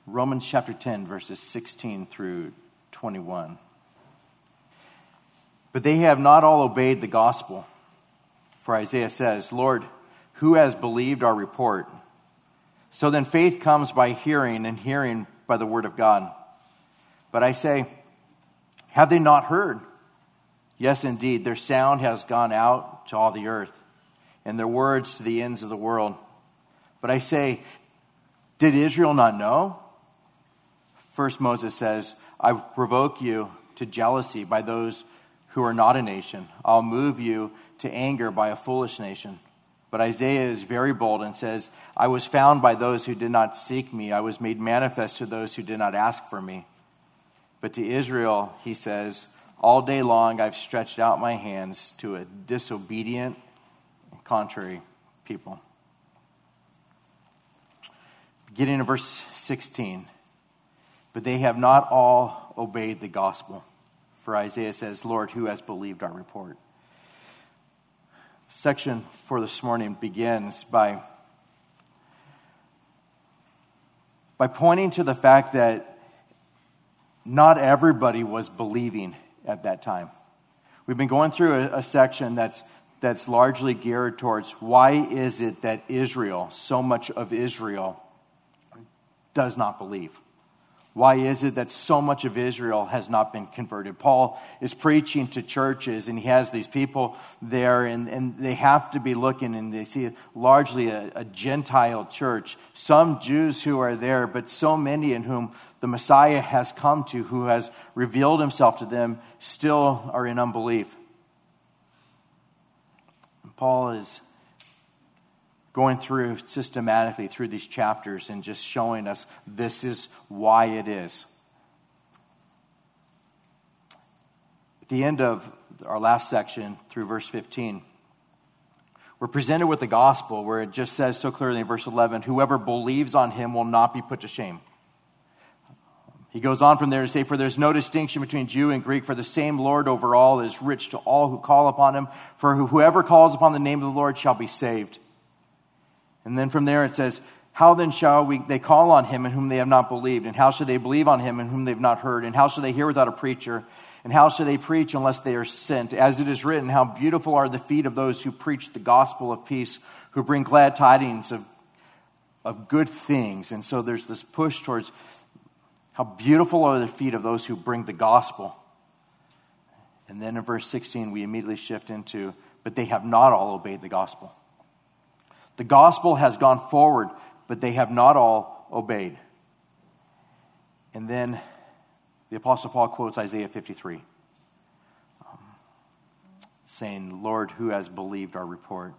Romans chapter 10, verses 16 through 21. But they have not all obeyed the gospel. For Isaiah says, Lord, who has believed our report? So then faith comes by hearing, and hearing by the word of God. But I say, have they not heard? Yes, indeed, their sound has gone out to all the earth, and their words to the ends of the world. But I say, did Israel not know? First Moses says, I provoke you to jealousy by those who are not a nation. I'll move you to anger by a foolish nation. But Isaiah is very bold and says, I was found by those who did not seek me. I was made manifest to those who did not ask for me. But to Israel, he says, all day long I've stretched out my hands to a disobedient and contrary people. Beginning in verse 16. But they have not all obeyed the gospel. For Isaiah says, Lord, who has believed our report? Section for this morning begins by pointing to the fact that not everybody was believing at that time. We've been going through a section that's largely geared towards why is it that Israel, so much of Israel, does not believe. Why is it that so much of Israel has not been converted? Paul is preaching to churches, and he has these people there, and they have to be looking, and they see largely a Gentile church. Some Jews who are there, but so many in whom the Messiah has come to, who has revealed himself to them, still are in unbelief. And Paul is going through systematically through these chapters and just showing us this is why it is. At the end of our last section through verse 15, we're presented with the gospel where it just says so clearly in verse 11, whoever believes on him will not be put to shame. He goes on from there to say, for there's no distinction between Jew and Greek, for the same Lord over all is rich to all who call upon him. For whoever calls upon the name of the Lord shall be saved. And then from there it says, how then shall they call on him in whom they have not believed? And how shall they believe on him in whom they have not heard? And how shall they hear without a preacher? And how shall they preach unless they are sent? As it is written, how beautiful are the feet of those who preach the gospel of peace, who bring glad tidings of good things. And so there's this push towards how beautiful are the feet of those who bring the gospel. And then in verse 16, we immediately shift into, but they have not all obeyed the gospel. The gospel has gone forward, but they have not all obeyed. And then the Apostle Paul quotes Isaiah 53, saying, Lord, who has believed our report?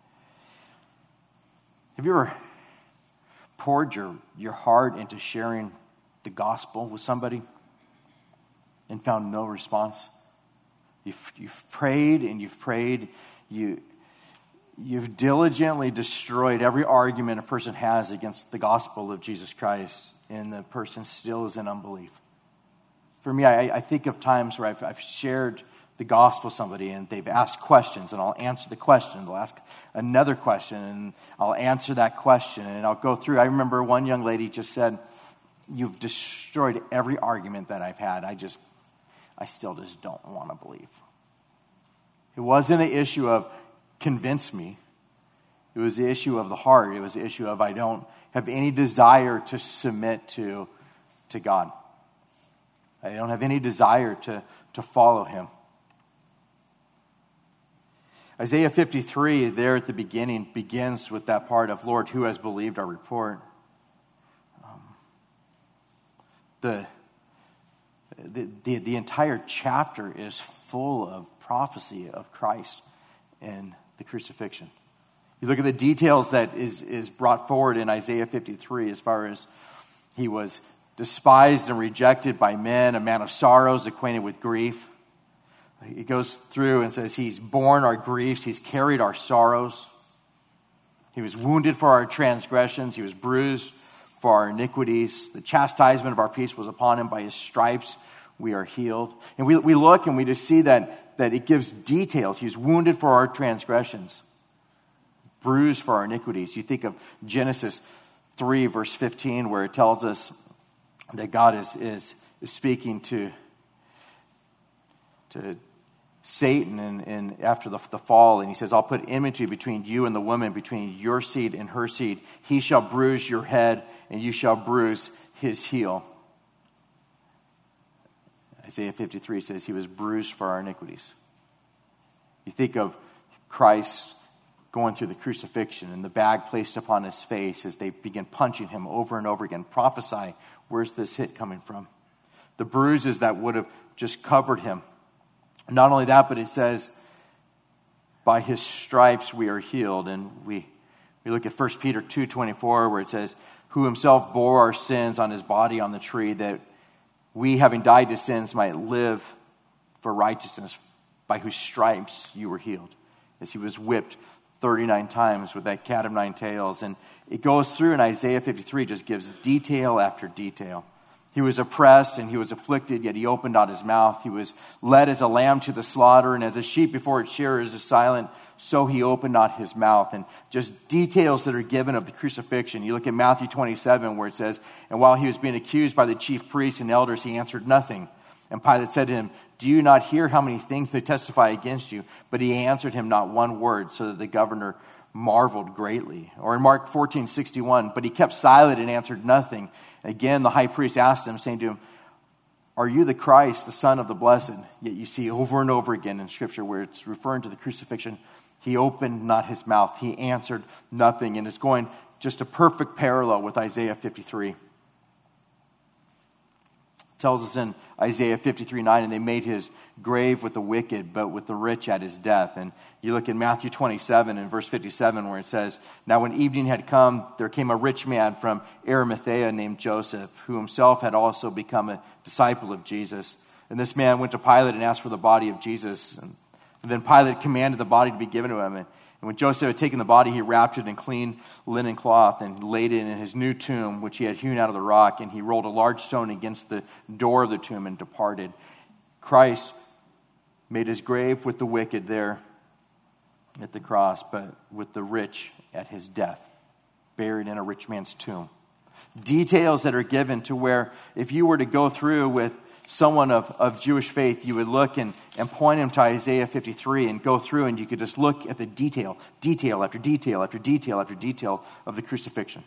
Have you ever poured your heart into sharing the gospel with somebody and found no response? You've prayed and you've prayed. You've diligently destroyed every argument a person has against the gospel of Jesus Christ, and the person still is in unbelief. For me, I think of times where I've shared the gospel with somebody, and they've asked questions, and I'll answer the question. They'll ask another question, and I'll answer that question, and I'll go through. I remember one young lady just said, you've destroyed every argument that I've had. I still just don't want to believe. It wasn't an issue of convince me. It was the issue of the heart. It was the issue of I don't have any desire to submit to God. I don't have any desire to follow him. Isaiah 53 there at the beginning begins with that part of, Lord, who has believed our report? The entire chapter is full of prophecy of Christ and the crucifixion. You look at the details that is brought forward in Isaiah 53 as far as he was despised and rejected by men, a man of sorrows, acquainted with grief. He goes through and says he's borne our griefs, he's carried our sorrows. He was wounded for our transgressions, he was bruised for our iniquities. The chastisement of our peace was upon him, by his stripes we are healed. And we look and we just see that it gives details. He was wounded for our transgressions, bruised for our iniquities. You think of Genesis 3, verse 15, where it tells us that God is speaking to Satan and after the fall, and he says, I'll put enmity between you and the woman, between your seed and her seed. He shall bruise your head, and you shall bruise his heel. Isaiah 53 says he was bruised for our iniquities. You think of Christ going through the crucifixion and the bag placed upon his face as they begin punching him over and over again. Prophesy, where's this hit coming from? The bruises that would have just covered him. Not only that, but it says, by his stripes we are healed. And we look at 1 Peter 2:24, where it says, who himself bore our sins on his body on the tree, that we, having died to sins, might live for righteousness, by whose stripes you were healed. As he was whipped 39 times with that cat of nine tails. And it goes through in Isaiah 53, just gives detail after detail. He was oppressed and he was afflicted, yet he opened not his mouth. He was led as a lamb to the slaughter, and as a sheep before its shearers is silent, so he opened not his mouth. And just details that are given of the crucifixion. You look at Matthew 27, where it says, and while he was being accused by the chief priests and elders, he answered nothing. And Pilate said to him, do you not hear how many things they testify against you? But he answered him not one word, so that the governor marveled greatly. Or in Mark 14:61, but he kept silent and answered nothing. Again, the high priest asked him, saying to him, are you the Christ, the Son of the Blessed? Yet you see over and over again in Scripture where it's referring to the crucifixion, he opened not his mouth. He answered nothing. And it's going just a perfect parallel with Isaiah 53. It tells us in Isaiah 53:9, and they made his grave with the wicked, but with the rich at his death. And you look in Matthew 27 and verse 57, where it says, now when evening had come, there came a rich man from Arimathea named Joseph, who himself had also become a disciple of Jesus. And this man went to Pilate and asked for the body of Jesus. And then Pilate commanded the body to be given to him. And when Joseph had taken the body, he wrapped it in clean linen cloth and laid it in his new tomb, which he had hewn out of the rock. And he rolled a large stone against the door of the tomb and departed. Christ made his grave with the wicked there at the cross, but with the rich at his death, buried in a rich man's tomb. Details that are given to where if you were to go through with someone of Jewish faith, you would look and point him to Isaiah 53 and go through, and you could just look at the detail after detail after detail after detail of the crucifixion.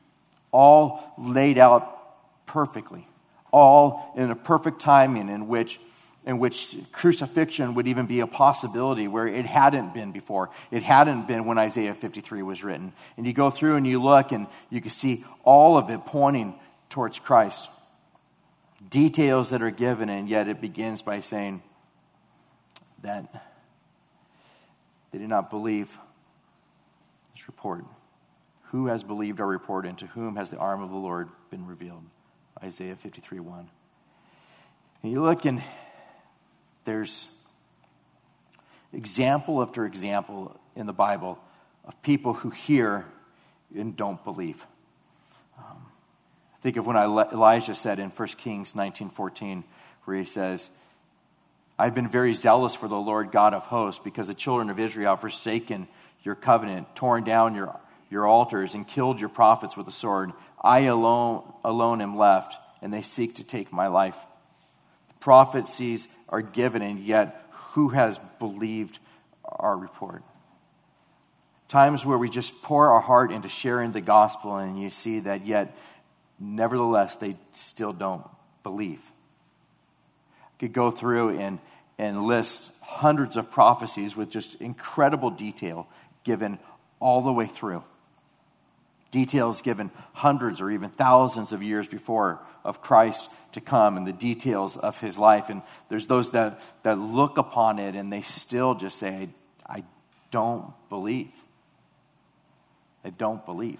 All laid out perfectly. All in a perfect timing in which crucifixion would even be a possibility where it hadn't been before. It hadn't been when Isaiah 53 was written. And you go through and you look and you can see all of it pointing towards Christ. Details that are given, and yet it begins by saying that they did not believe this report. Who has believed our report, and to whom has the arm of the Lord been revealed? Isaiah 53:1. And you look, and there's example after example in the Bible of people who hear and don't believe. Think of when Elijah said in 1 Kings 19:14, where he says, I've been very zealous for the Lord God of hosts, because the children of Israel have forsaken your covenant, torn down your altars, and killed your prophets with the sword. I alone am left, and they seek to take my life. The prophecies are given, and yet who has believed our report? Times where we just pour our heart into sharing the gospel, and you see that yet nevertheless, they still don't believe. I could go through and list hundreds of prophecies with just incredible detail given all the way through. Details given hundreds or even thousands of years before of Christ to come, and the details of his life. And there's those that look upon it and they still just say, I don't believe. I don't believe.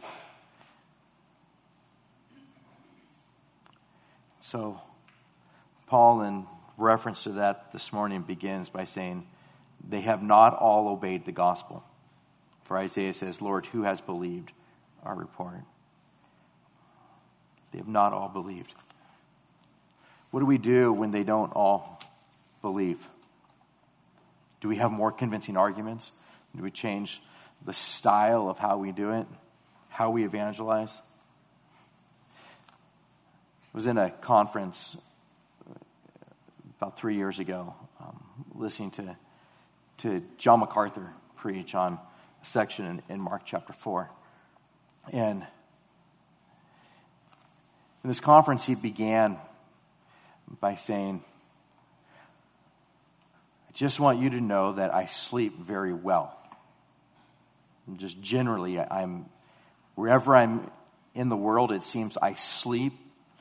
So, Paul, in reference to that this morning, begins by saying, they have not all obeyed the gospel. For Isaiah says, Lord, who has believed our report? They have not all believed. What do we do when they don't all believe? Do we have more convincing arguments? Do we change the style of how we do it? How we evangelize? was in a conference about 3 years ago, listening to John MacArthur preach on a section in Mark chapter 4. And in this conference, he began by saying, I just want you to know that I sleep very well. And just generally, wherever I'm in the world, it seems I sleep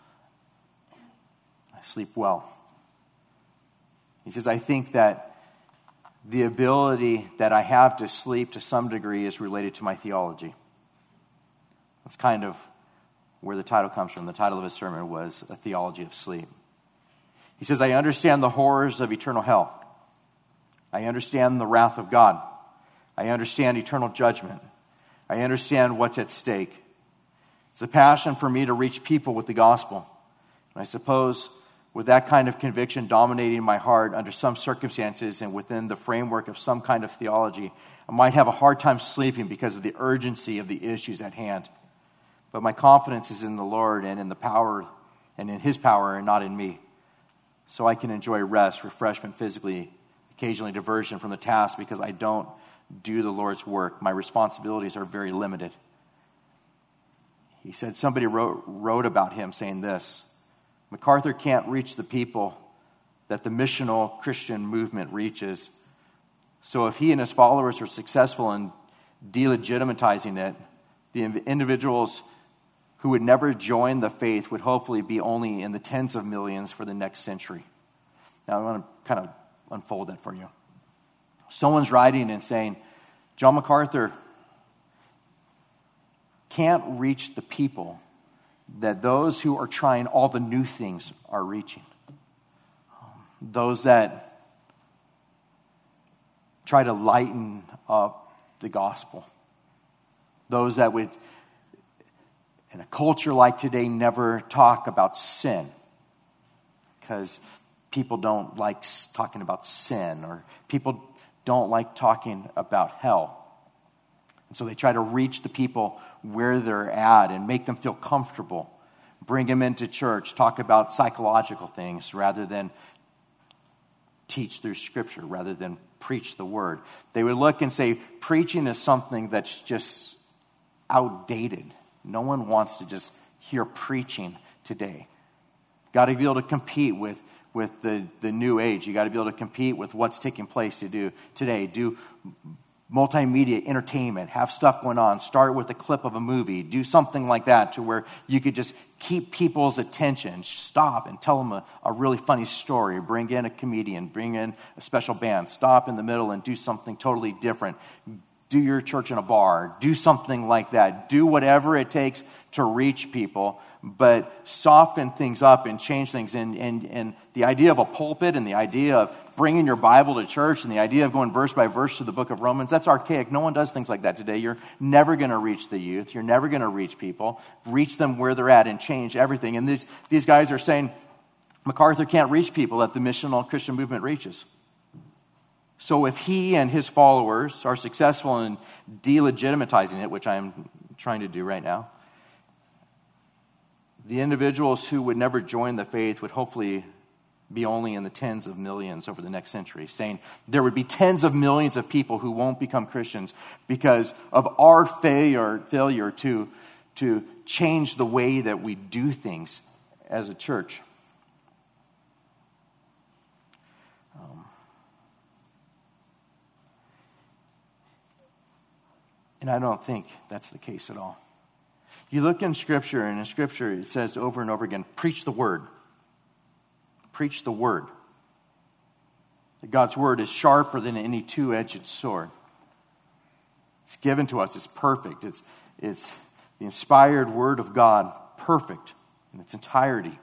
well. He says, I think that the ability that I have to sleep to some degree is related to my theology. That's kind of where the title comes from. The title of his sermon was A Theology of Sleep. He says, I understand the horrors of eternal hell. I understand the wrath of God. I understand eternal judgment. I understand what's at stake. It's a passion for me to reach people with the gospel. And I suppose with that kind of conviction dominating my heart under some circumstances and within the framework of some kind of theology, I might have a hard time sleeping because of the urgency of the issues at hand. But my confidence is in the Lord and in the power and in his power and not in me. So I can enjoy rest, refreshment physically, occasionally diversion from the task because I don't do the Lord's work. My responsibilities are very limited. He said somebody wrote about him saying this, MacArthur can't reach the people that the missional Christian movement reaches. So if he and his followers are successful in delegitimatizing it, the individuals who would never join the faith would hopefully be only in the tens of millions for the next century. Now I want to kind of unfold that for you. Someone's writing and saying, John MacArthur can't reach the people that those who are trying all the new things are reaching. Those that try to lighten up the gospel. Those that would, in a culture like today, never talk about sin. Because people don't like talking about sin, or people don't like talking about hell. And so they try to reach the people where they're at and make them feel comfortable. Bring them into church, talk about psychological things rather than teach through Scripture, rather than preach the Word. They would look and say, preaching is something that's just outdated. No one wants to just hear preaching today. Got to be able to compete with the new age. You got to be able to compete with what's taking place today. Do multimedia entertainment, have stuff going on, start with a clip of a movie, do something like that to where you could just keep people's attention, stop and tell them a really funny story, bring in a comedian, bring in a special band, stop in the middle and do something totally different. Do your church in a bar, do something like that. Do whatever it takes to reach people, but soften things up and change things. And the idea of a pulpit and the idea of bringing your Bible to church and the idea of going verse by verse to the book of Romans, that's archaic. No one does things like that today. You're never going to reach the youth. You're never going to reach people. Reach them where they're at and change everything. And these guys are saying MacArthur can't reach people that the missional Christian movement reaches. So if he and his followers are successful in delegitimatizing it, which I'm trying to do right now, the individuals who would never join the faith would hopefully be only in the tens of millions over the next century, saying there would be tens of millions of people who won't become Christians because of our failure to change the way that we do things as a church. And I don't think that's the case at all. You look in Scripture, and in Scripture it says over and over again, preach the Word. Preach the Word. God's Word is sharper than any two-edged sword. It's given to us. It's perfect. It's the inspired Word of God, perfect in its entirety.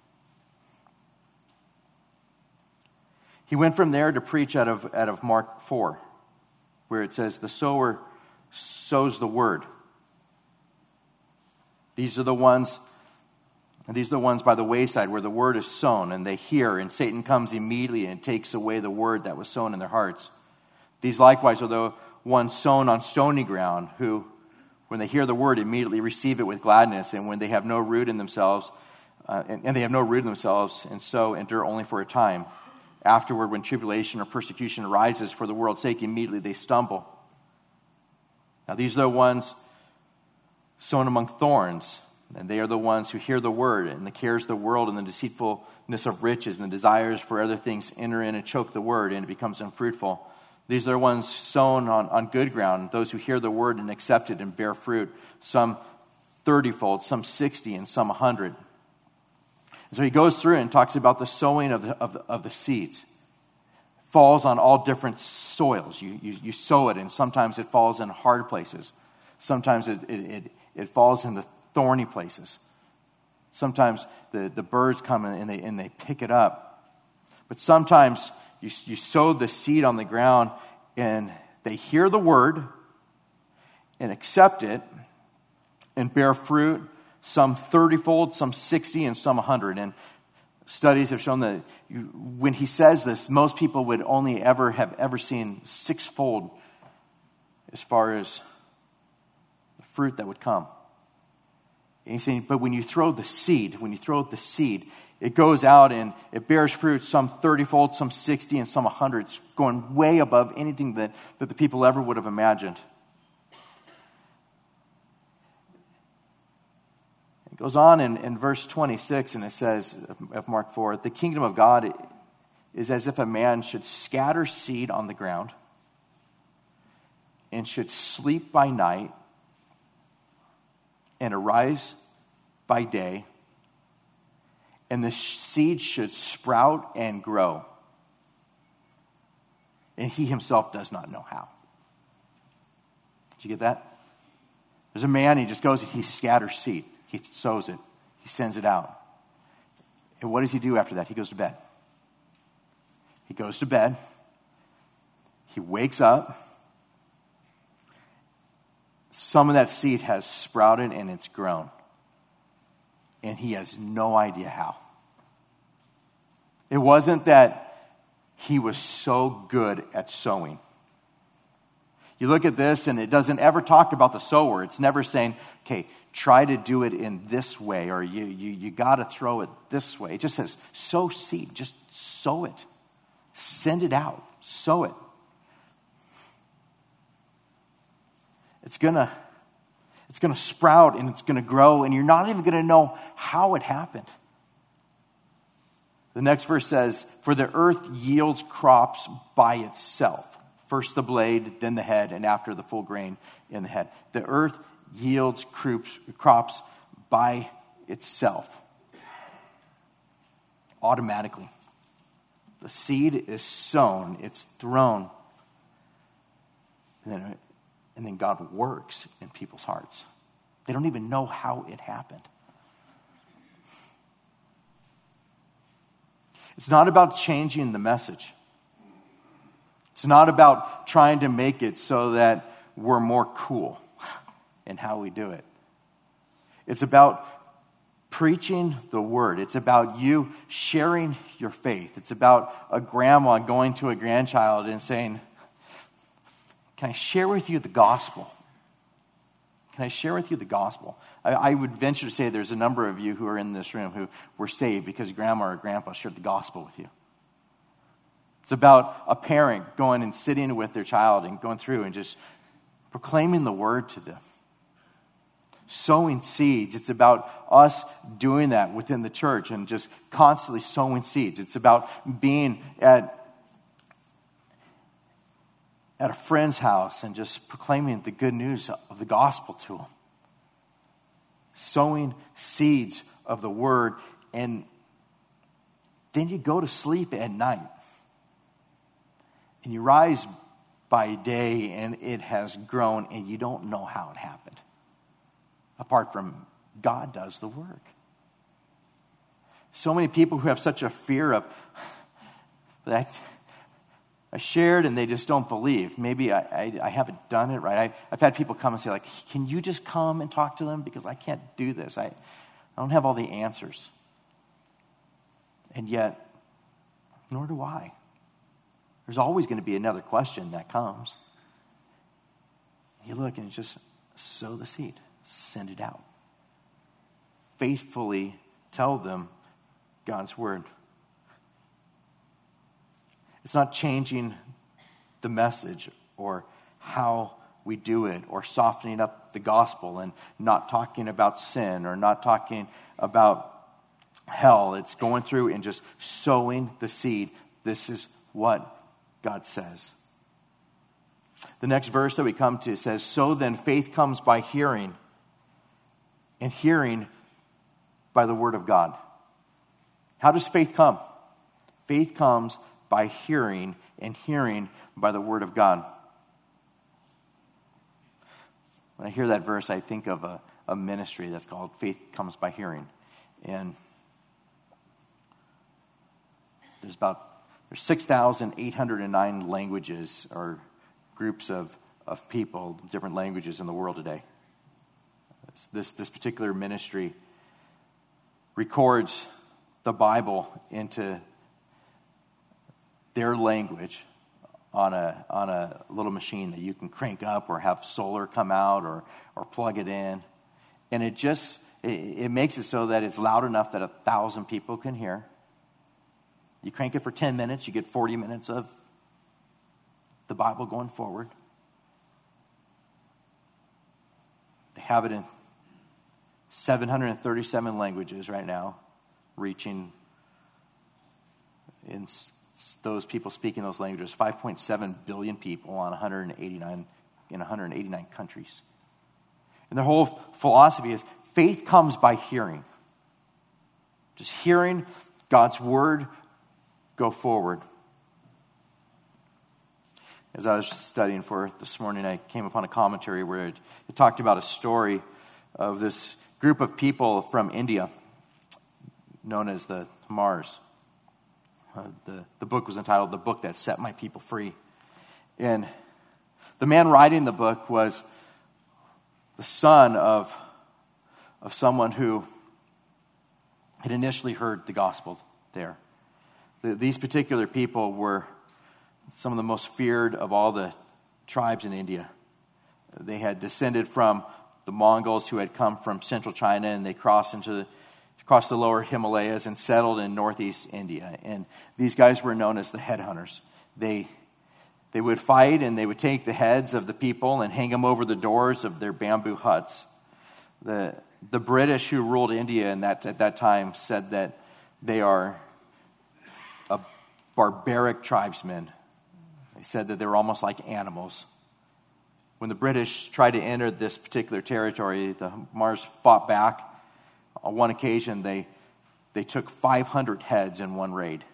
He went from there to preach out of Mark 4, where it says, the sower sows the word. These are the ones by the wayside where the word is sown and they hear, and Satan comes immediately and takes away the word that was sown in their hearts. These likewise are the ones sown on stony ground, who, when they hear the word, immediately receive it with gladness, and when they have no root in themselves, and they have no root in themselves, and so endure only for a time. Afterward, when tribulation or persecution arises for the world's sake, immediately they stumble. Now these are the ones sown among thorns, and they are the ones who hear the word, and the cares of the world and the deceitfulness of riches and the desires for other things enter in and choke the word, and it becomes unfruitful. These are the ones sown on good ground, those who hear the word and accept it and bear fruit, some 30-fold, some 60, and some 100. And so he goes through and talks about the sowing of the seeds. It falls on all different soils. You sow it, and sometimes it falls in hard places. Sometimes it falls in the thorny places. Sometimes the birds come in and they pick it up. But sometimes you sow the seed on the ground and they hear the word and accept it and bear fruit, some 30-fold, some 60, and some 100. And studies have shown that when he says this, most people would only have ever seen 6-fold as far as the fruit that would come. And he's saying, but when you throw the seed, it goes out and it bears fruit, some 30-fold, some 60, and some 100. It's going way above anything that the people ever would have imagined. It goes on in verse 26, and it says of Mark 4, the kingdom of God is as if a man should scatter seed on the ground and should sleep by night and arise by day, and the seed should sprout and grow, and he himself does not know how. Did you get that? There's a man, he just goes, he scatters seed. He sows it. He sends it out. And what does he do after that? He goes to bed. He goes to bed. He wakes up. Some of that seed has sprouted and it's grown. And he has no idea how. It wasn't that he was so good at sowing. You look at this and it doesn't ever talk about the sower. It's never saying, okay, try to do it in this way, or you got to throw it this way. It just says, sow seed. Just sow it. Send it out. Sow it. It's gonna sprout and it's gonna grow, and you're not even gonna know how it happened. The next verse says, for the earth yields crops by itself. First the blade, then the head, and after the full grain in the head. The earth yields crops by itself. Automatically. The seed is sown, it's thrown. And then God works in people's hearts. They don't even know how it happened. It's not about changing the message. It's not about trying to make it so that we're more cool in how we do it. It's about preaching the word. It's about you sharing your faith. It's about a grandma going to a grandchild and saying, can I share with you the gospel? Can I share with you the gospel? I would venture to say there's a number of you who are in this room who were saved because grandma or grandpa shared the gospel with you. It's about a parent going and sitting with their child and going through and just proclaiming the word to them. Sowing seeds. It's about us doing that within the church and just constantly sowing seeds. It's about being at a friend's house and just proclaiming the good news of the gospel to them. Sowing seeds of the word, and then you go to sleep at night. And you rise by day and it has grown and you don't know how it happened. Apart from God does the work. So many people who have such a fear of that I shared and they just don't believe. Maybe I haven't done it right. I've had people come and say, like, can you just come and talk to them? Because I can't do this. I don't have all the answers. And yet, nor do I. There's always going to be another question that comes. You look and just sow the seed. Send it out. Faithfully tell them God's word. It's not changing the message or how we do it, or softening up the gospel and not talking about sin or not talking about hell. It's going through and just sowing the seed. This is what God says. The next verse that we come to says, so then faith comes by hearing, and hearing by the word of God. How does faith come? Faith comes by hearing, and hearing by the word of God. When I hear that verse, I think of a ministry that's called Faith Comes by Hearing. And there's 6,809 languages or groups of people, different languages in the world today. This particular ministry records the Bible into their language on a little machine that you can crank up or have solar come out or plug it in. And it makes it so that it's loud enough that 1,000 people can hear. You crank it for 10 minutes, you get 40 minutes of the Bible going forward. They have it in 737 languages right now, reaching in those people speaking those languages, 5.7 billion people on 189 countries. And their whole philosophy is faith comes by hearing. Just hearing God's word go forward. As I was studying for this morning, I came upon a commentary where it talked about a story of this group of people from India known as the Tamars. The book was entitled The Book That Set My People Free. And the man writing the book was the son of someone who had initially heard the gospel there. These particular people were some of the most feared of all the tribes in India. They had descended from the Mongols who had come from central China, and they crossed the lower Himalayas and settled in northeast India. And these guys were known as the headhunters. They would fight, and they would take the heads of the people and hang them over the doors of their bamboo huts. The British who ruled India at that time said that they are a barbaric tribesmen. They said that they were almost like animals. When the British tried to enter this particular territory, the Mars fought back. On one occasion, they took 500 heads in one raid.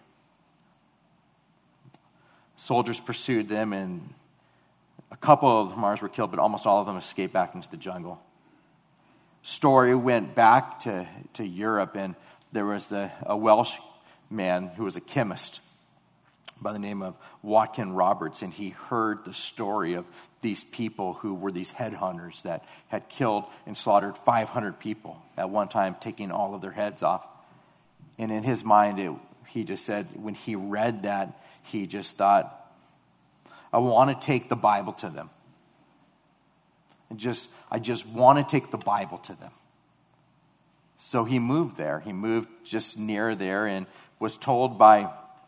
Soldiers pursued them, and a couple of the Mars were killed, but almost all of them escaped back into the jungle. Story went back to Europe, and there was a Welsh man who was a chemist by the name of Watkin Roberts, and he heard the story of these people who were these headhunters that had killed and slaughtered 500 people at one time, taking all of their heads off. And in his mind, he just said, when he read that, he just thought, I want to take the Bible to them. I just want to take the Bible to them. So he moved there. He moved just near there and was told by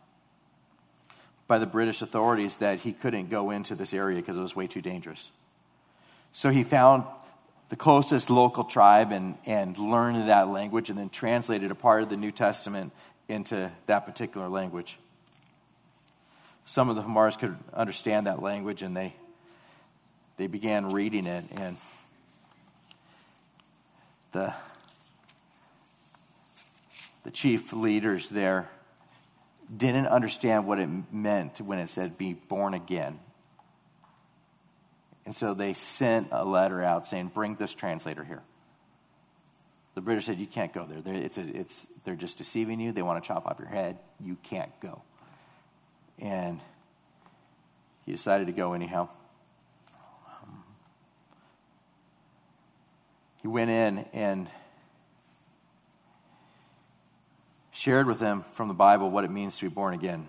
the British authorities that he couldn't go into this area because it was way too dangerous. So he found the closest local tribe and learned that language and then translated a part of the New Testament into that particular language. Some of the Hamars could understand that language, and they began reading it, and the chief leaders there didn't understand what it meant when it said be born again. And so they sent a letter out saying, bring this translator here. The British said, you can't go there. They're just deceiving you. They want to chop off your head. You can't go. And he decided to go anyhow. He went in and shared with them from the Bible what it means to be born again.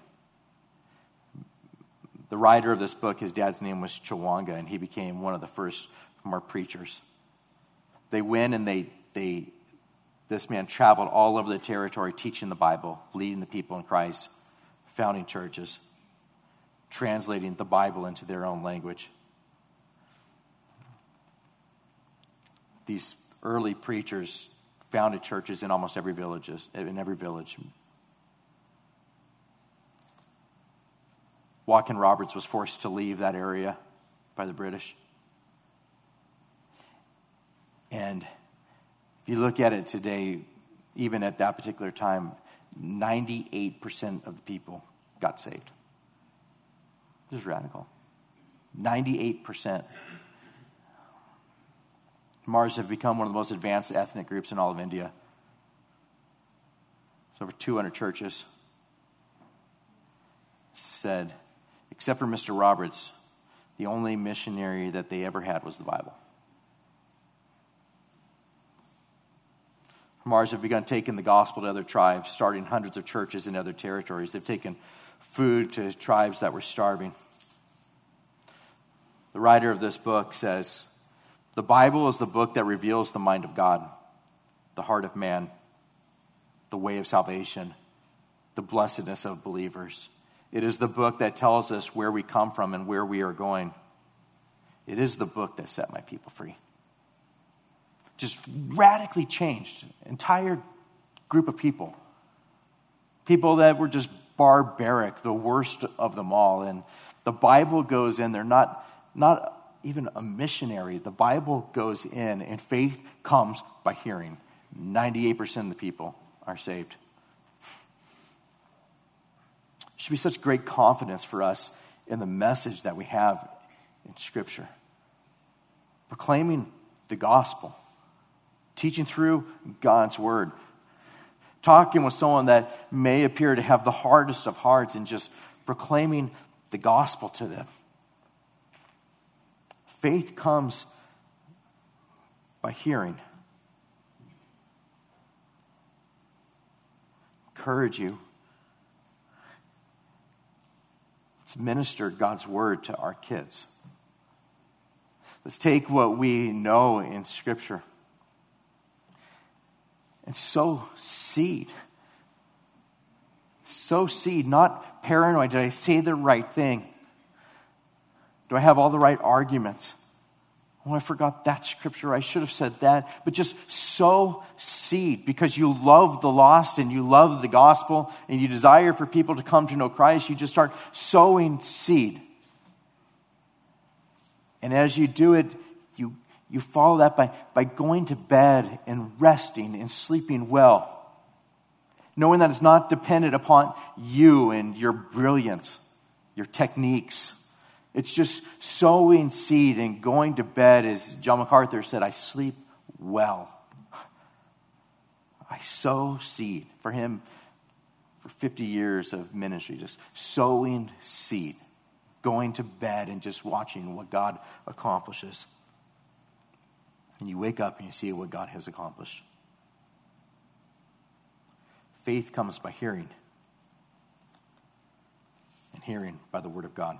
The writer of this book, his dad's name was Chawanga, and he became one of the first Hamar preachers. They went and they This man traveled all over the territory teaching the Bible, leading the people in Christ, founding churches, translating the Bible into their own language. These early preachers founded churches in almost every village. Watkin Roberts was forced to leave that area by the British. And if you look at it today, even at that particular time, 98% of the people got saved. This is radical. 98%. Mars have become one of the most advanced ethnic groups in all of India. There's over 200 churches. Said, except for Mr. Roberts, the only missionary that they ever had was the Bible. Mars have begun taking the gospel to other tribes, starting hundreds of churches in other territories. They've taken food to tribes that were starving. The writer of this book says, the Bible is the book that reveals the mind of God, the heart of man, the way of salvation, the blessedness of believers. It is the book that tells us where we come from and where we are going. It is the book that set my people free. Just radically changed an entire group of people. People that were just barbaric, the worst of them all. And the Bible goes in. They're not even a missionary. The Bible goes in, and faith comes by hearing. 98% of the people are saved. There should be such great confidence for us in the message that we have in Scripture. Proclaiming the gospel. Teaching through God's word. Talking with someone that may appear to have the hardest of hearts and just proclaiming the gospel to them. Faith comes by hearing. Encourage you. Let's minister God's word to our kids. Let's take what we know in Scripture and sow seed. Sow seed, not paranoid. Did I say the right thing? Do I have all the right arguments? Oh, I forgot that scripture. I should have said that. But just sow seed because you love the lost and you love the gospel and you desire for people to come to know Christ. You just start sowing seed. And as you do it, you follow that by going to bed and resting and sleeping well. Knowing that it's not dependent upon you and your brilliance, your techniques. It's just sowing seed and going to bed, as John MacArthur said, I sleep well. I sow seed. For him, for 50 years of ministry, just sowing seed. Going to bed and just watching what God accomplishes. And you wake up and you see what God has accomplished. Faith comes by hearing. And hearing by the word of God.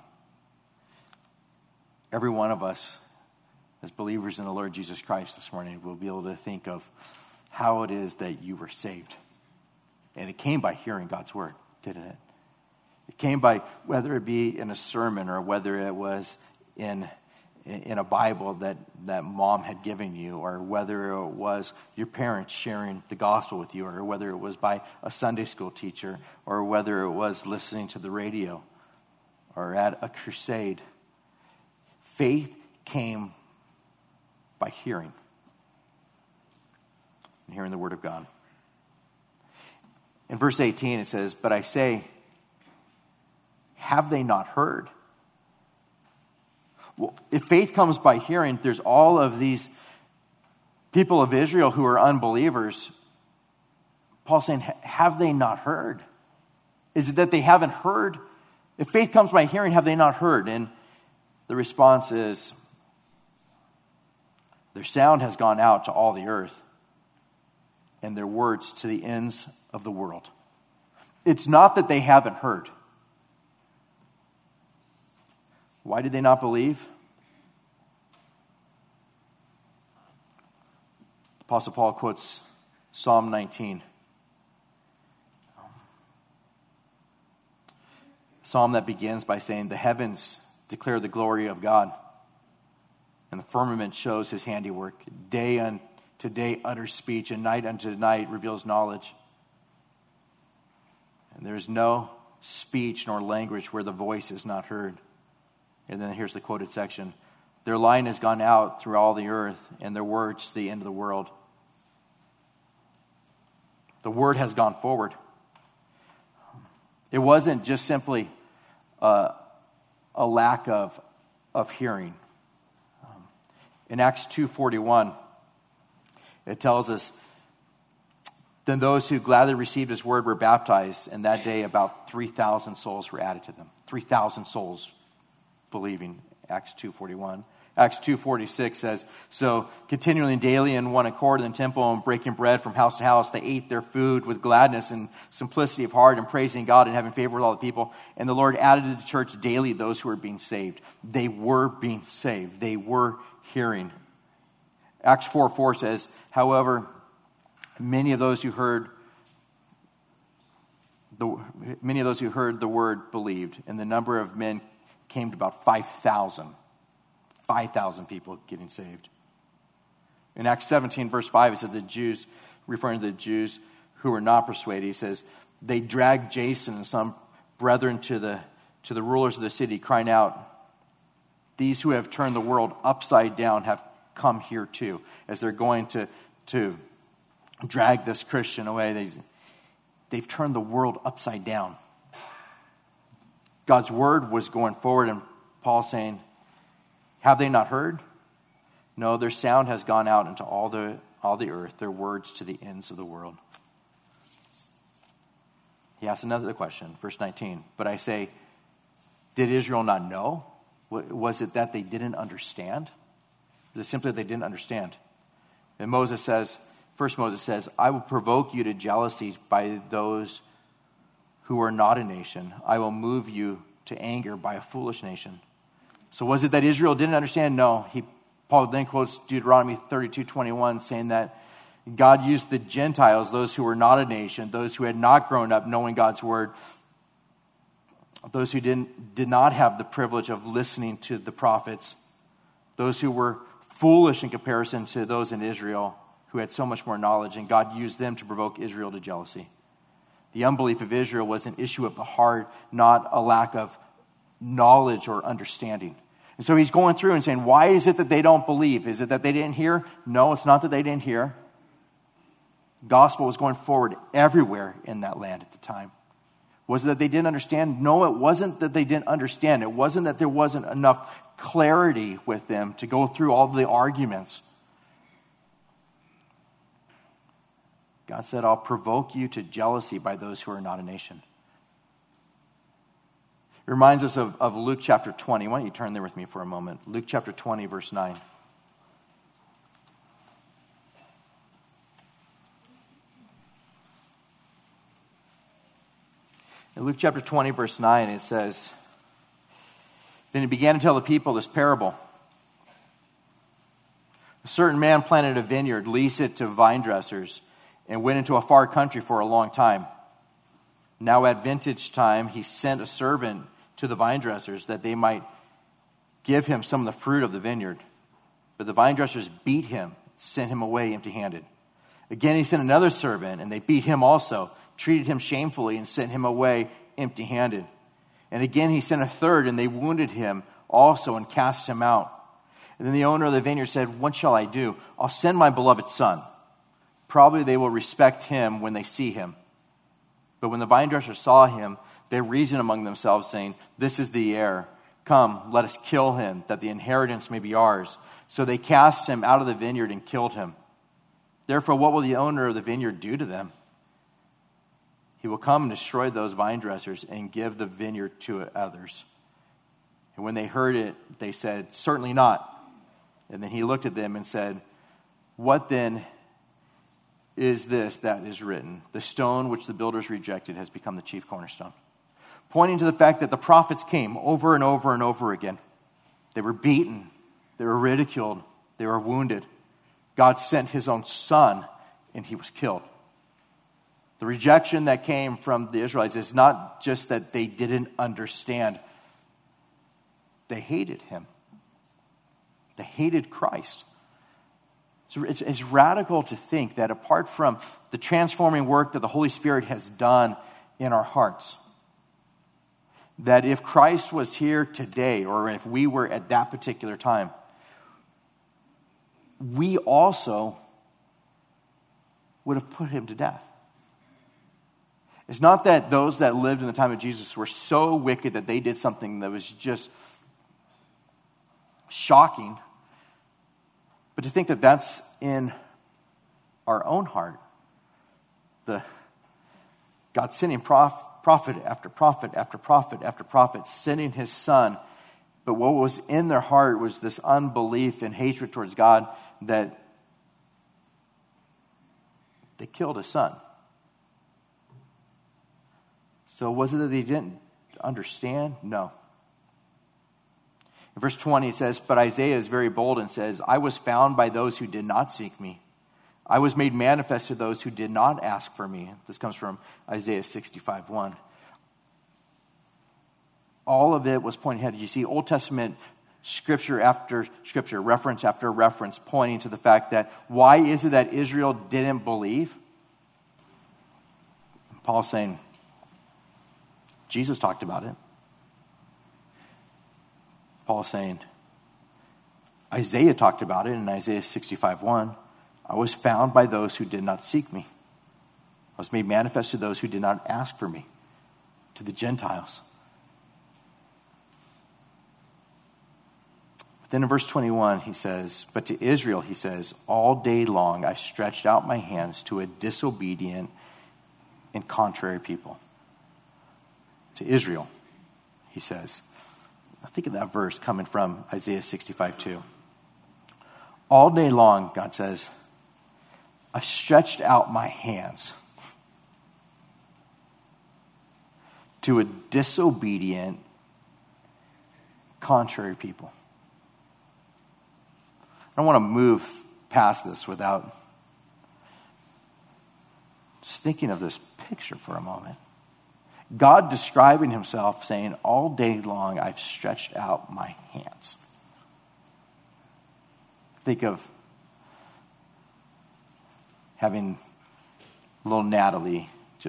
Every one of us, as believers in the Lord Jesus Christ this morning, will be able to think of how it is that you were saved. And it came by hearing God's word, didn't it? It came by, whether it be in a sermon or whether it was in a Bible that mom had given you, or whether it was your parents sharing the gospel with you, or whether it was by a Sunday school teacher, or whether it was listening to the radio or at a crusade. Faith came by hearing. And hearing the word of God. In verse 18 it says, but I say, have they not heard? Well, if faith comes by hearing, there's all of these people of Israel who are unbelievers. Paul's saying, have they not heard? Is it that they haven't heard? If faith comes by hearing, have they not heard? And the response is, their sound has gone out to all the earth, and their words to the ends of the world. It's not that they haven't heard. Why did they not believe? Apostle Paul quotes Psalm 19. Psalm that begins by saying, the heavens declare the glory of God, and the firmament shows his handiwork. Day unto day utters speech, and night unto night reveals knowledge. And there is no speech nor language where the voice is not heard. And then here's the quoted section. Their line has gone out through all the earth, and their words to the end of the world. The word has gone forward. It wasn't just simply a lack of hearing. In Acts 2:41, it tells us, then those who gladly received his word were baptized, and that day about 3,000 souls were added to them. 3,000 souls believing, Acts 2:41. Acts 2:46 says, so continually and daily in one accord in the temple and breaking bread from house to house, they ate their food with gladness and simplicity of heart and praising God and having favor with all the people. And the Lord added to the church daily those who were being saved. They were being saved. They were hearing. Acts 4:4 says, however, many of those who heard the word believed, and the number of men came to about 5,000. 5,000 people getting saved. In Acts 17, verse 5, it says the Jews, referring to the Jews who were not persuaded, he says, they dragged Jason and some brethren to the rulers of the city, crying out, these who have turned the world upside down have come here too. As they're going to drag this Christian away, they've turned the world upside down. God's word was going forward, and Paul saying, have they not heard? No, their sound has gone out into all the earth, their words to the ends of the world. He asks another question, verse 19. But I say, did Israel not know? Was it that they didn't understand? Is it simply that they didn't understand? And Moses says, I will provoke you to jealousy by those who are not a nation. I will move you to anger by a foolish nation. So was it that Israel didn't understand? No. Paul then quotes Deuteronomy 32:21, saying that God used the Gentiles, those who were not a nation, those who had not grown up knowing God's word, those who did not have the privilege of listening to the prophets, those who were foolish in comparison to those in Israel who had so much more knowledge, and God used them to provoke Israel to jealousy. The unbelief of Israel was an issue of the heart, not a lack of knowledge or understanding. And so he's going through and saying, why is it that they don't believe? Is it that they didn't hear? No, it's not that they didn't hear. Gospel was going forward everywhere in that land at the time. Was it that they didn't understand? No, it wasn't that they didn't understand. It wasn't that there wasn't enough clarity with them to go through all the arguments. God said, I'll provoke you to jealousy by those who are not a nation. It reminds us of Luke chapter 20. Why don't you turn there with me for a moment? Luke chapter 20, verse 9. In Luke chapter 20, verse 9, it says, then he began to tell the people this parable. A certain man planted a vineyard, leased it to vine dressers, and went into a far country for a long time. Now at vintage time, he sent a servant to the vine dressers that they might give him some of the fruit of the vineyard. But the vine dressers beat him, sent him away empty-handed. Again, he sent another servant, and they beat him also, treated him shamefully, and sent him away empty-handed. And again, he sent a third, and they wounded him also and cast him out. And then the owner of the vineyard said, what shall I do? I'll send my beloved son. Probably they will respect him when they see him. But when the vine dressers saw him, they reasoned among themselves, saying, this is the heir. Come, let us kill him, that the inheritance may be ours. So they cast him out of the vineyard and killed him. Therefore, what will the owner of the vineyard do to them? He will come and destroy those vine dressers and give the vineyard to others. And when they heard it, they said, certainly not. And then he looked at them and said, what then is this that is written? The stone which the builders rejected has become the chief cornerstone. Pointing to the fact that the prophets came over and over and over again. They were beaten. They were ridiculed. They were wounded. God sent his own son, and he was killed. The rejection that came from the Israelites is not just that they didn't understand. They hated him. They hated Christ. So it's radical to think that apart from the transforming work that the Holy Spirit has done in our hearts, that if Christ was here today, or if we were at that particular time, we also would have put him to death. It's not that those that lived in the time of Jesus were so wicked that they did something that was just shocking, but to think that that's in our own heart. God sending prophet after prophet after prophet after prophet, sending his son. But what was in their heart was this unbelief and hatred towards God that they killed his son. So was it that they didn't understand? No. In verse 20 it says, but Isaiah is very bold and says, I was found by those who did not seek me. I was made manifest to those who did not ask for me. This comes from Isaiah 65:1. All of it was pointing ahead. You see Old Testament scripture after scripture, reference after reference, pointing to the fact that why is it that Israel didn't believe? Paul's saying, Jesus talked about it. Paul's saying, Isaiah talked about it in Isaiah 65:1. I was found by those who did not seek me. I was made manifest to those who did not ask for me, to the Gentiles. But then in verse 21, he says, but to Israel, he says, all day long I've stretched out my hands to a disobedient and contrary people. To Israel, he says. I think of that verse coming from Isaiah 65:2. All day long, God says, I've stretched out my hands to a disobedient, contrary people. I don't want to move past this without just thinking of this picture for a moment. God describing himself saying, all day long I've stretched out my hands. Think of having little Natalie,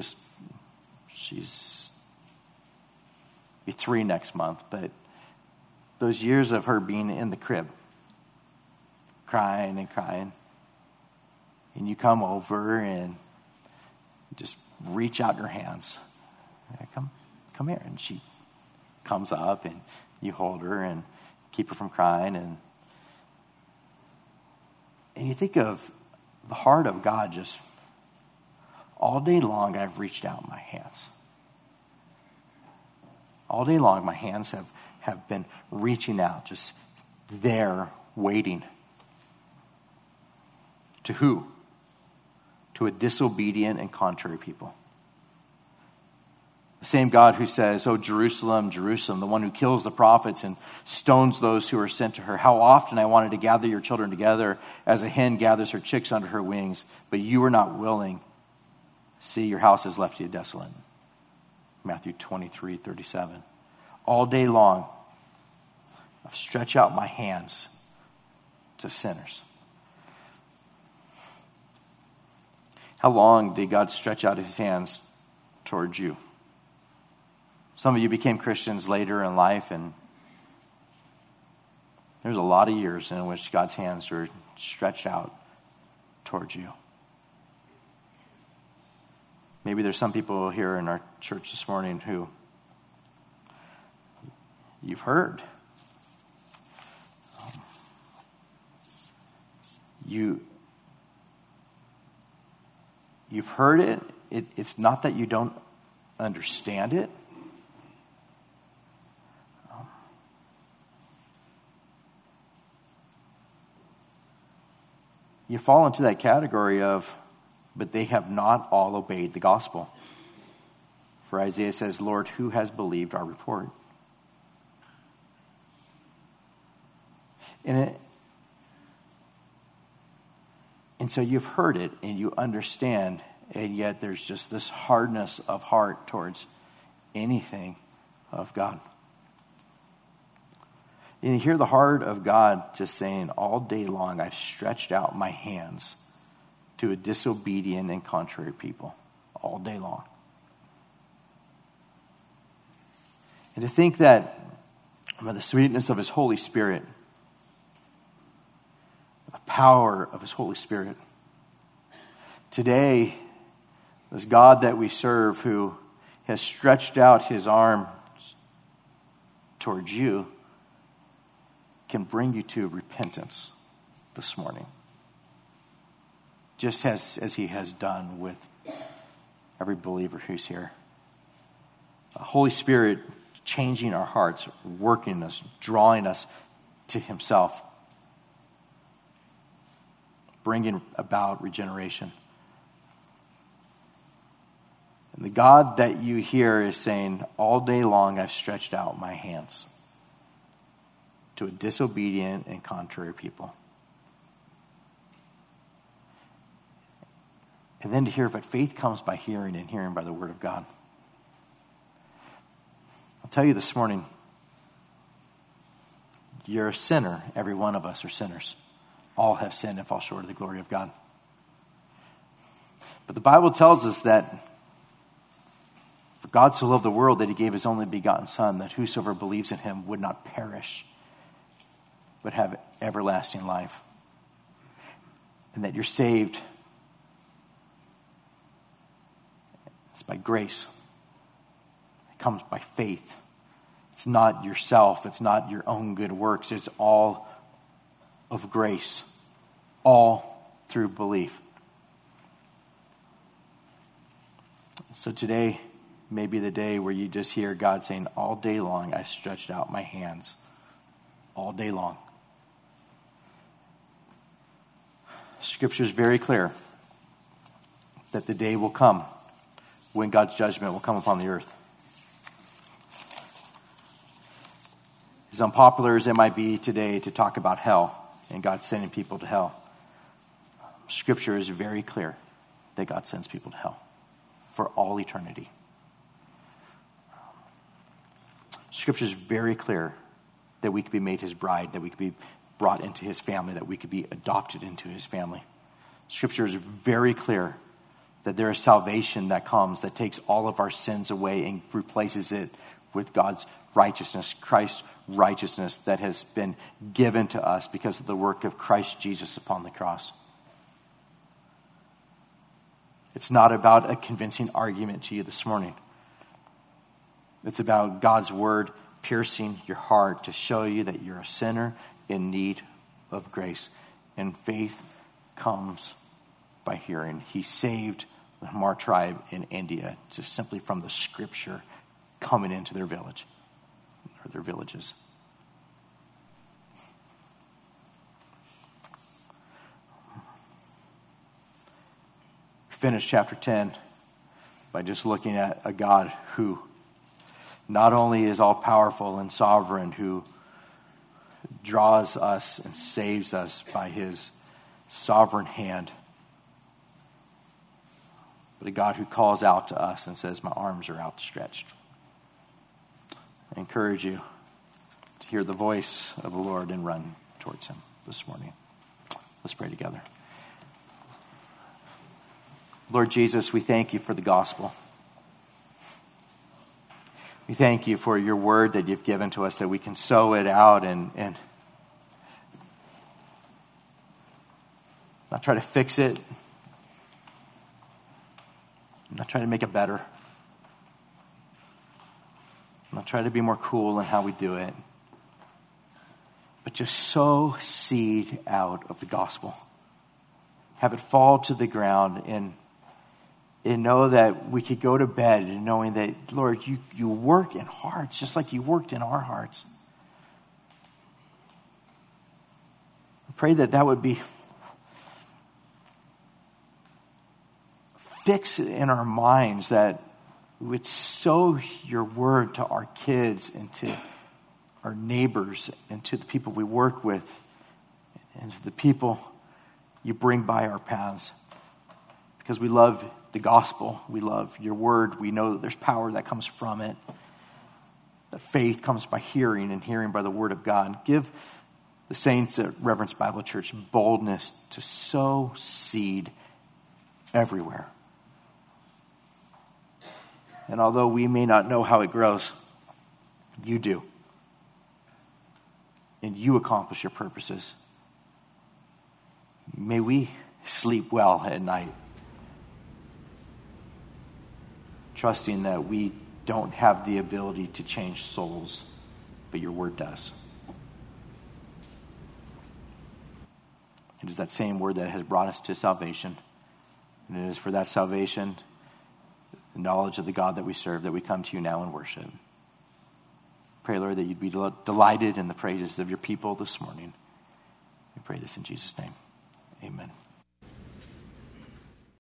she's be 3 next month, but those years of her being in the crib, crying and crying, and you come over and just reach out your hands. Come here. And she comes up and you hold her and keep her from crying. And you think of the heart of God just all day long I've reached out my hands. All day long my hands have been reaching out, just there waiting. To who? To a disobedient and contrary people. The same God who says, oh, Jerusalem, Jerusalem, the one who kills the prophets and stones those who are sent to her. How often I wanted to gather your children together as a hen gathers her chicks under her wings, but you were not willing. See, your house has left you desolate. Matthew 23:37. All day long, I've stretched out my hands to sinners. How long did God stretch out his hands towards you? Some of you became Christians later in life, and there's a lot of years in which God's hands were stretched out towards you. Maybe there's some people here in our church this morning who you've heard. You've heard it. It's not that you don't understand it. You fall into that category of, but they have not all obeyed the gospel. For Isaiah says, Lord, who has believed our report? And so you've heard it and you understand And yet there's just this hardness of heart towards anything of God. And you hear the heart of God just saying, all day long I've stretched out my hands to a disobedient and contrary people. All day long. And to think that by the sweetness of his Holy Spirit, the power of his Holy Spirit, today, this God that we serve, who has stretched out his arm towards you, can bring you to repentance this morning. Just as he has done with every believer who's here. The Holy Spirit changing our hearts, working us, drawing us to himself, bringing about regeneration. And the God that you hear is saying, all day long I've stretched out my hands to a disobedient and contrary people. And then to hear, but faith comes by hearing, and hearing by the word of God. I'll tell you this morning, you're a sinner. Every one of us are sinners. All have sinned and fall short of the glory of God. But the Bible tells us that for God so loved the world that he gave his only begotten Son, that whosoever believes in him would not perish, but have everlasting life. And that you're saved. It's by grace. It comes by faith. It's not yourself. It's not your own good works. It's all of grace. All through belief. So today may be the day where you just hear God saying, all day long I stretched out my hands. All day long. Scripture is very clear that the day will come when God's judgment will come upon the earth. As unpopular as it might be today to talk about hell and God sending people to hell, Scripture is very clear that God sends people to hell for all eternity. Scripture is very clear that we could be made his bride, that we could be brought into his family, that we could be adopted into his family. Scripture is very clear that there is salvation that comes that takes all of our sins away and replaces it with God's righteousness, Christ's righteousness that has been given to us because of the work of Christ Jesus upon the cross. It's not about a convincing argument to you this morning. It's about God's word piercing your heart to show you that you're a sinner in need of grace. And faith comes by hearing. He saved the Hamar tribe in India just simply from the Scripture coming into their village or their villages. Finish chapter 10 by just looking at a God who not only is all powerful and sovereign, who draws us and saves us by his sovereign hand, but a God who calls out to us and says, my arms are outstretched. I encourage you to hear the voice of the Lord and run towards him this morning. Let's pray together. Lord Jesus, we thank you for the gospel. We thank you for your word that you've given to us, that we can sow it out and not try to fix it, not try to make it better, not try to be more cool in how we do it, but just sow seed out of the gospel. Have it fall to the ground and know that we could go to bed and knowing that, Lord, you work in hearts just like you worked in our hearts. I pray that would be fixed in our minds, that we would sow your word to our kids and to our neighbors and to the people we work with and to the people you bring by our paths. because we love the gospel. We love your word. We know that there's power that comes from it. That faith comes by hearing and hearing by the word of God. Give the saints at Reverence Bible Church boldness to sow seed everywhere. And although we may not know how it grows, you do. And you accomplish your purposes. May we sleep well at night, trusting that we don't have the ability to change souls, but your word does. It is that same word that has brought us to salvation. And it is for that salvation, the knowledge of the God that we serve, that we come to you now and worship. Pray, Lord, that you'd be delighted in the praises of your people this morning. We pray this in Jesus' name. Amen.